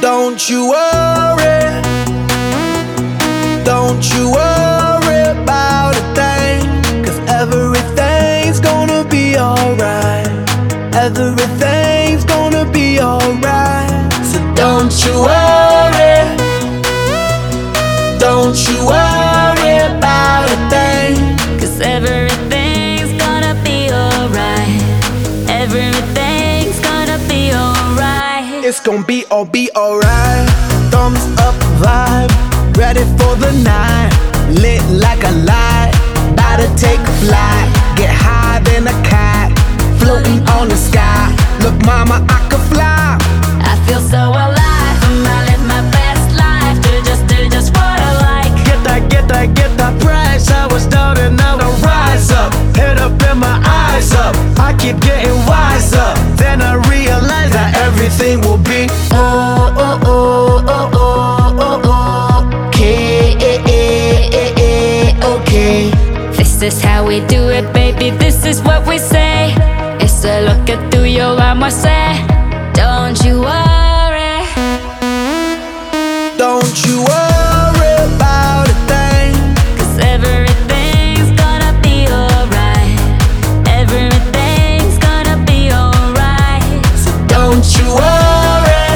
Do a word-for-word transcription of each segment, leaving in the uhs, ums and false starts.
Don't you worry, don't you worry about a thing, 'cause everything's gonna be alright. Everything's gonna be alright. So don't you worry, don't you worry about a thing, 'cause everything's gonna be alright. Everything's gonna be alright. it's gonna be all be alright. Thumbs up vibe, ready for the night. Lit like a light, about to take a flight. Get higher than a kite, floating on the sky. Look mama, I could fly. I feel so alive, and I live my best life. Do just, do just what I like. Get that, get that, get that price. I was down and now I rise up. Head up and my eyes up, I keep getting wiser. Then I realize that everything will be Oh, oh, oh, oh, oh, oh, oh. Okay, okay. This is how we do it, baby. This is what we say. It's a look at through your armor, say. Don't you worry. Don't you worry about a thing, 'Cause everything's gonna be alright. Everything's gonna be alright. so don't you worry,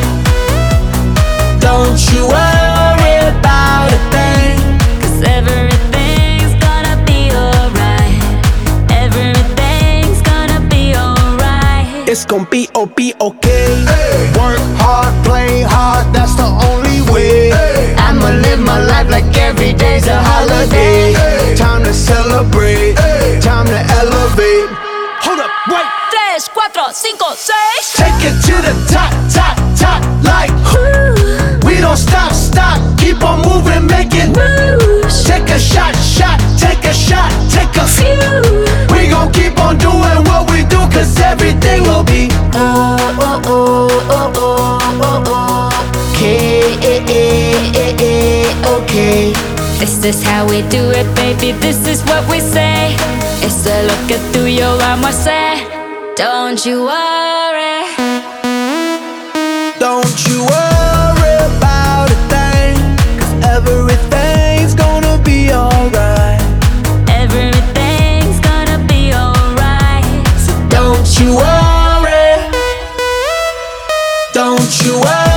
don't you worry about a thing. 'Cause everything's gonna be alright. Everything's gonna be alright. It's gonna be oh be okay. Work hard, play hard, that's the only way. I'ma live my life like every day's a holiday. Time to celebrate, time to elevate. Hold up, wait. Tres, cuatro, cinco, seis. Take it to the top, top, top, like we don't stop, stop, keep on moving, make it Moves. Take a shot, shot, take a shot, take a few. We gon' keep on doing what we do, 'cause everything will be Oh, oh, oh, oh, oh, oh, oh. Okay, okay. This is how we do it, baby. This is what we say. It's a look at through your armor, say. Don't you worry. Don't you worry about a thing, 'cause everything's gonna be alright. Everything's gonna be alright. So don't you worry, don't you worry